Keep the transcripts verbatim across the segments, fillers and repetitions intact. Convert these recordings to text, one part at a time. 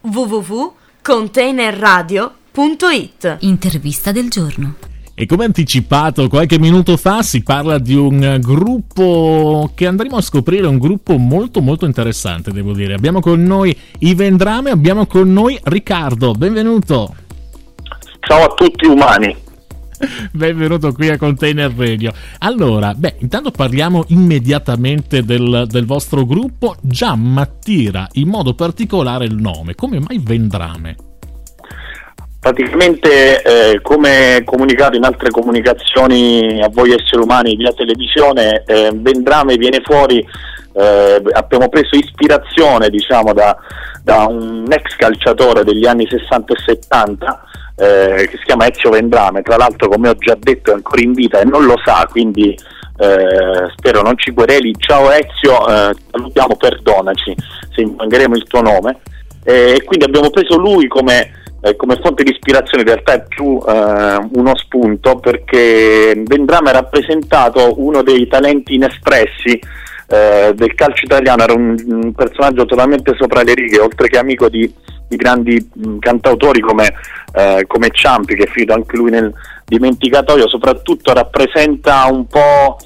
w w w punto container radio punto it. Intervista del giorno. E come anticipato qualche minuto fa si parla di un gruppo che andremo a scoprire, un gruppo molto molto interessante, devo dire. Abbiamo con noi i Vendrame, abbiamo con noi Riccardo, benvenuto. Ciao a tutti umani. Benvenuto qui a Container Radio. Allora, beh, intanto parliamo immediatamente del, del vostro gruppo. Già m'attira in modo particolare il nome. Come mai Vendrame? Praticamente, eh, come comunicato in altre comunicazioni a voi esseri umani via televisione, eh, Vendrame viene fuori, eh, abbiamo preso ispirazione, diciamo, da, da un ex calciatore degli anni sessanta e settanta, eh, che si chiama Ezio Vendrame. Tra l'altro, come ho già detto, è ancora in vita e non lo sa, quindi eh, spero non ci quereli. Ciao Ezio, eh, salutiamo, perdonaci se immancheremo il tuo nome. E eh, quindi abbiamo preso lui come come fonte di ispirazione. In realtà è più eh, uno spunto, perché Vendrame ha rappresentato uno dei talenti inespressi eh, del calcio italiano. Era un, un personaggio totalmente sopra le righe, oltre che amico di, di grandi mh, cantautori come, eh, come Ciampi, che è finito anche lui nel dimenticatoio. Soprattutto rappresenta un po'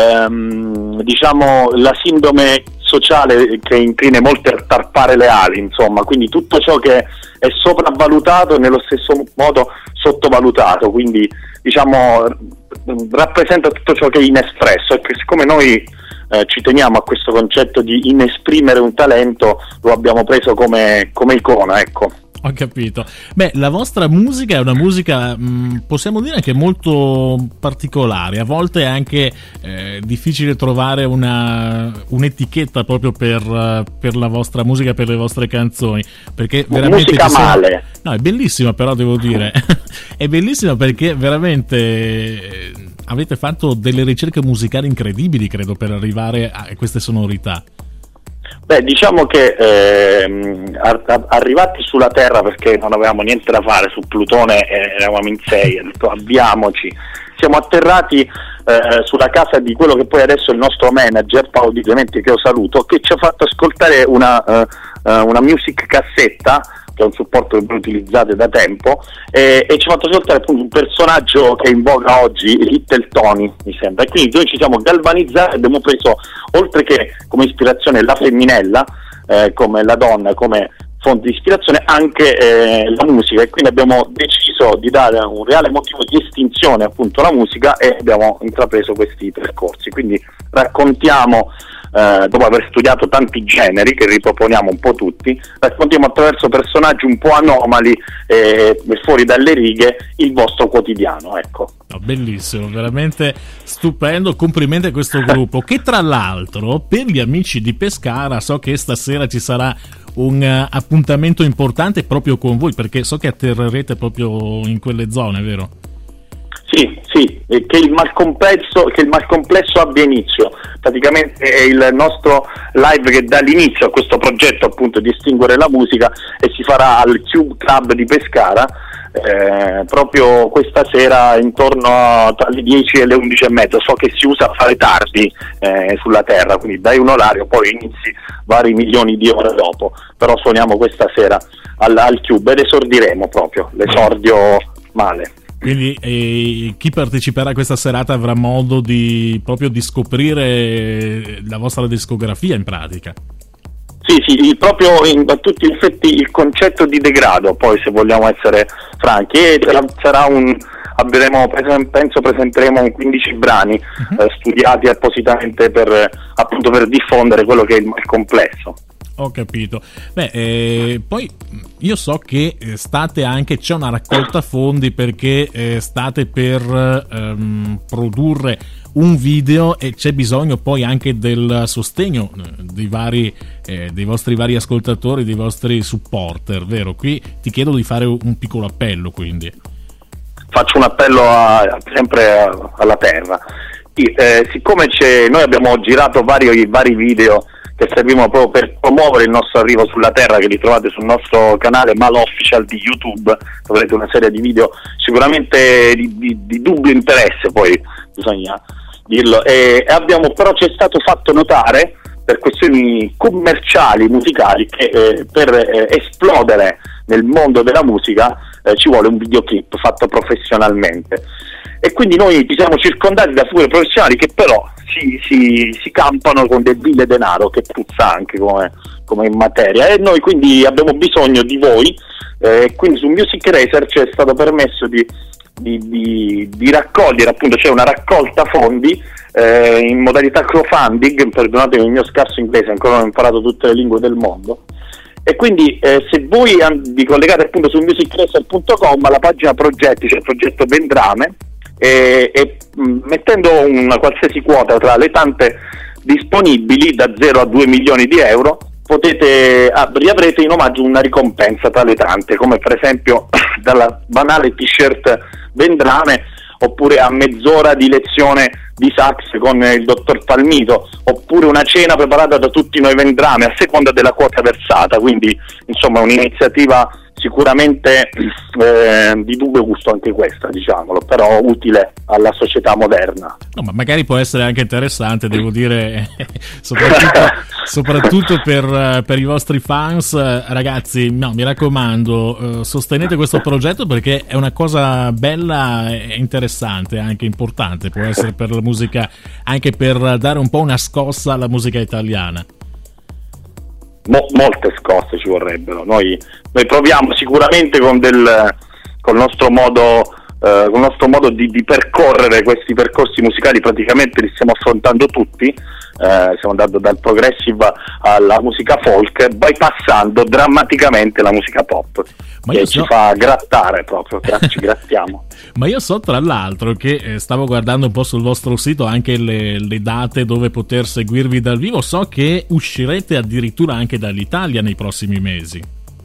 ehm, diciamo la sindrome sociale che incline molti a tarpare le ali, insomma, quindi tutto ciò che è sopravvalutato e nello stesso modo sottovalutato, quindi diciamo rappresenta tutto ciò che è inespresso, e che siccome noi eh, ci teniamo a questo concetto di inesprimere un talento, lo abbiamo preso come, come icona, ecco. Ho capito. Beh, la vostra musica è una musica, mh, possiamo dire, anche molto particolare. A volte è anche eh, difficile trovare una un'etichetta proprio per, per la vostra musica, per le vostre canzoni, perché veramente musica sono... male. No, è bellissima, però devo dire è bellissima perché veramente eh, avete fatto delle ricerche musicali incredibili, credo, per arrivare a queste sonorità. Beh, diciamo che ehm, arrivati sulla Terra, perché non avevamo niente da fare su Plutone, eh, eravamo in sei, ho detto avviamoci, siamo atterrati eh, sulla casa di quello che poi adesso è il nostro manager, Paolo Di Clementi, che io saluto, che ci ha fatto ascoltare una, uh, uh, una music cassetta, che è un supporto che voi utilizzate da tempo, e, e ci ha fatto ascoltare appunto un personaggio che è in voga oggi, Little Tony, mi sembra, e quindi noi ci siamo galvanizzati e abbiamo preso, oltre che come ispirazione la femminella, eh, come la donna, come fonte di ispirazione, anche eh, la musica, e quindi abbiamo deciso di dare un reale motivo di estinzione appunto alla musica, e abbiamo intrapreso questi percorsi. Quindi raccontiamo, eh, dopo aver studiato tanti generi che riproponiamo un po' tutti, raccontiamo attraverso personaggi un po' anomali e eh, fuori dalle righe il vostro quotidiano, ecco. No, bellissimo, veramente stupendo, complimenti a questo gruppo che tra l'altro per gli amici di Pescara so che stasera ci sarà un uh, appuntamento importante proprio con voi, perché so che atterrerete proprio in quelle zone, vero? Sì, sì, che il malcomplesso, che il malcomplesso abbia inizio. Praticamente è il nostro live che dà l'inizio a questo progetto appunto di estinguere la musica, e si farà al Cube Club di Pescara eh, proprio questa sera intorno a, tra le dieci e le undici e mezza. So che si usa a fare tardi eh, sulla Terra, quindi dai un orario, poi inizi vari milioni di ore dopo, però suoniamo questa sera al, al Cube ed esordiremo proprio, l'esordio male. Quindi eh, chi parteciperà a questa serata avrà modo di proprio di scoprire la vostra discografia in pratica. Sì, sì, il, proprio in, a tutti gli effetti il concetto di degrado, poi se vogliamo essere franchi, e sarà un, avremo, penso presenteremo quindici brani uh-huh. eh, studiati appositamente per appunto per diffondere quello che è il, il complesso. Ho capito. Beh, eh, poi io so che state anche, c'è una raccolta fondi perché eh, state per ehm, produrre un video, e c'è bisogno poi anche del sostegno dei vari eh, dei vostri vari ascoltatori, dei vostri supporter, vero? Qui ti chiedo di fare un piccolo appello, quindi. Faccio un appello a, sempre a, alla terra. Eh, siccome c'è, noi abbiamo girato vari, vari video che servivano proprio per promuovere il nostro arrivo sulla Terra, che li trovate sul nostro canale Malo Official di YouTube, troverete una serie di video sicuramente di, di, di dubbio interesse, poi bisogna dirlo, e abbiamo, però ci è stato fatto notare per questioni commerciali, musicali, che eh, per eh, esplodere nel mondo della musica eh, ci vuole un videoclip fatto professionalmente. E quindi noi ci siamo circondati da figure professionali che però si, si, si campano con del vile denaro, che puzza anche come, come in materia, e noi quindi abbiamo bisogno di voi. Eh, quindi su Music Racer ci è stato permesso di, di, di, di raccogliere, appunto c'è una raccolta fondi eh, in modalità crowdfunding, perdonatemi il mio scarso inglese, ancora non ho imparato tutte le lingue del mondo, e quindi eh, se voi vi collegate appunto su music racer punto com alla pagina progetti, c'è il progetto Vendrame, e, e mh, mettendo una qualsiasi quota tra le tante disponibili da zero a due milioni di euro, potete ah, riavrete in omaggio una ricompensa tra le tante, come per esempio dalla banale t-shirt Vendrame, oppure a mezz'ora di lezione di sax con il dottor Palmito, oppure una cena preparata da tutti noi Vendrame a seconda della quota versata. Quindi insomma un'iniziativa sicuramente eh, di dubbio gusto anche questa, diciamolo, però utile alla società moderna. No, ma magari può essere anche interessante, devo dire, soprattutto, soprattutto per, per i vostri fans. Ragazzi, no, mi raccomando, sostenete questo progetto, perché è una cosa bella e interessante, anche importante, può essere per la musica, anche per dare un po' una scossa alla musica italiana. Mo- molte scosse ci vorrebbero. Noi, noi proviamo sicuramente con del col nostro modo eh, con il nostro modo di, di percorrere questi percorsi musicali, praticamente li stiamo affrontando tutti, eh, stiamo andando dal progressive alla musica folk, bypassando drammaticamente la musica pop, ma che io ci so... fa grattare proprio, ci grattiamo. Ma io so tra l'altro che eh, stavo guardando un po' sul vostro sito anche le, le date dove poter seguirvi dal vivo, so che uscirete addirittura anche dall'Italia nei prossimi mesi.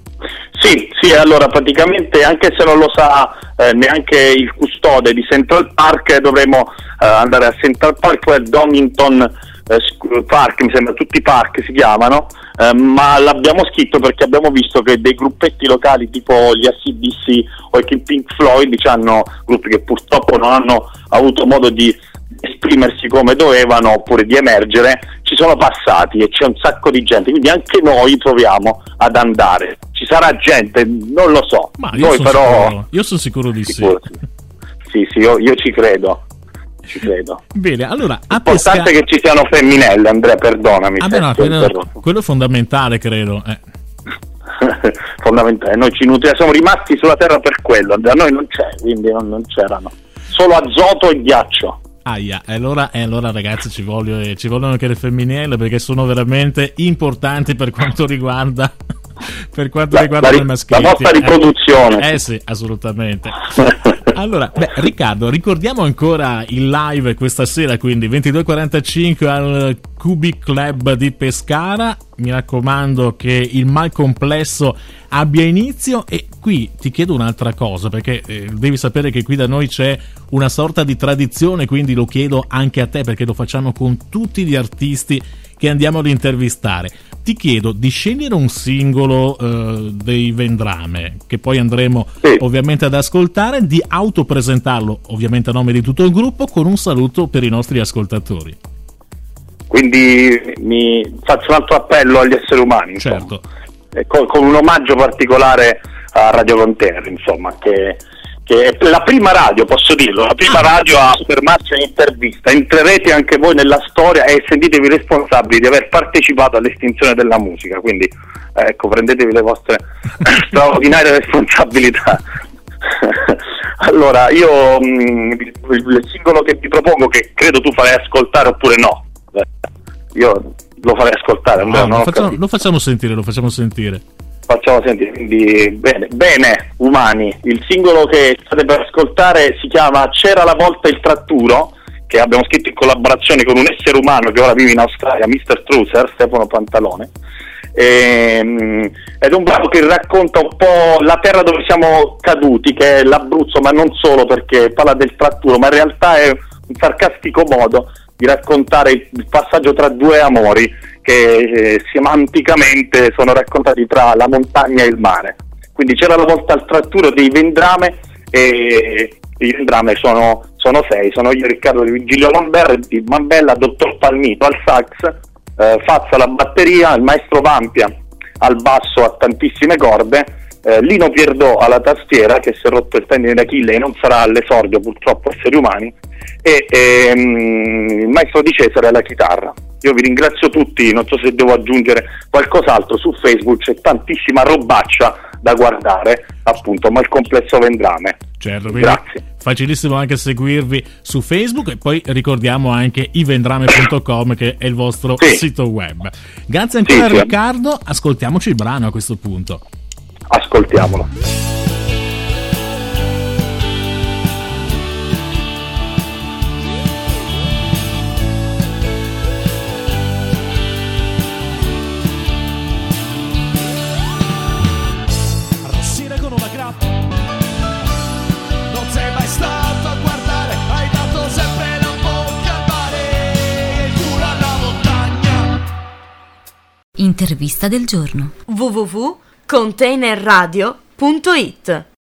Sì, sì, allora praticamente, anche se non lo sa eh, neanche il custode di Central Park, dovremo eh, andare a Central Park, poi a Donington eh, Park, mi sembra, tutti i park si chiamano, eh, ma l'abbiamo scritto perché abbiamo visto che dei gruppetti locali tipo gli A C D C o i Pink Floyd, hanno gruppi che purtroppo non hanno avuto modo di esprimersi come dovevano oppure di emergere, ci sono passati e c'è un sacco di gente, quindi anche noi proviamo ad andare. Ci sarà gente, non lo so, ma io noi sono però sicuro, io sono sicuro di sicuro, sì. Sì, sì, io, io ci credo. Ci credo. Bene, allora a l'importante pesca... è che ci siano femminelle, Andrea, perdonami. Ah, beh, no, quello, quello è fondamentale, credo. Eh. Fondamentale, noi ci nutriamo, siamo rimasti sulla terra per quello, da noi non c'è, quindi non, non c'erano, solo azoto e ghiaccio. Aia, e allora, e allora ragazzi ci vogliono, ci vogliono anche le femminelle, perché sono veramente importanti per quanto riguarda per quanto la, riguarda la, le maschili. La vostra riproduzione. Eh, eh sì, assolutamente. Allora, beh, Riccardo, ricordiamo ancora il live questa sera, quindi ventidue e quarantacinque al Cubic Club di Pescara. Mi raccomando che il mal complesso abbia inizio. E qui ti chiedo un'altra cosa, perché eh, devi sapere che qui da noi c'è una sorta di tradizione, quindi lo chiedo anche a te, perché lo facciamo con tutti gli artisti che andiamo ad intervistare. Ti chiedo di scegliere un singolo eh, dei Vendrame, che poi andremo sì. ovviamente ad ascoltare, di autopresentarlo ovviamente a nome di tutto il gruppo, con un saluto per i nostri ascoltatori. Quindi mi faccio un altro appello agli esseri umani, certo, con, con un omaggio particolare a Radio Conterra, insomma, che che è la prima radio, posso dirlo, la prima radio a fermarsi in intervista. Entrerete anche voi nella storia e sentitevi responsabili di aver partecipato all'estinzione della musica, quindi ecco, prendetevi le vostre straordinarie responsabilità. Allora, io mh, il singolo che ti propongo, che credo tu farai ascoltare oppure no, io lo farei ascoltare, no, no, lo, facciamo, lo facciamo sentire, lo facciamo sentire. Facciamo sentire, quindi bene, bene, umani. Il singolo che state per ascoltare si chiama C'era la volta il tratturo, che abbiamo scritto in collaborazione con un essere umano che ora vive in Australia, mister Truser, Stefano Pantalone, e, ed è un brano che racconta un po' la terra dove siamo caduti, che è l'Abruzzo, ma non solo, perché parla del tratturo, ma in realtà è un sarcastico modo di raccontare il passaggio tra due amori che eh, semanticamente sono raccontati tra la montagna e il mare. Quindi c'era la volta al tratturo dei Vendrame, e i Vendrame sono, sono sei, sono io, Riccardo di Vigilio Lamberti, Mambella, dottor Palmito al sax, eh, Fazza alla batteria, il maestro Vampia al basso a tantissime corde, eh, Lino Pierdò alla tastiera, che si è rotto il tendine d'Achille e non sarà all'esordio purtroppo Esseri Umani, e ehm, il maestro Di Cesare alla chitarra. Io vi ringrazio tutti, non so se devo aggiungere qualcos'altro. Su Facebook c'è tantissima robaccia da guardare, appunto, ma il complesso Vendrame. Certo, quindi grazie. Facilissimo anche seguirvi su Facebook, e poi ricordiamo anche i vendrame punto com, che è il vostro sì. sito web. Grazie ancora, sì, sì. Riccardo, ascoltiamoci il brano a questo punto. Ascoltiamolo. Intervista del giorno. w w w punto containerradio punto it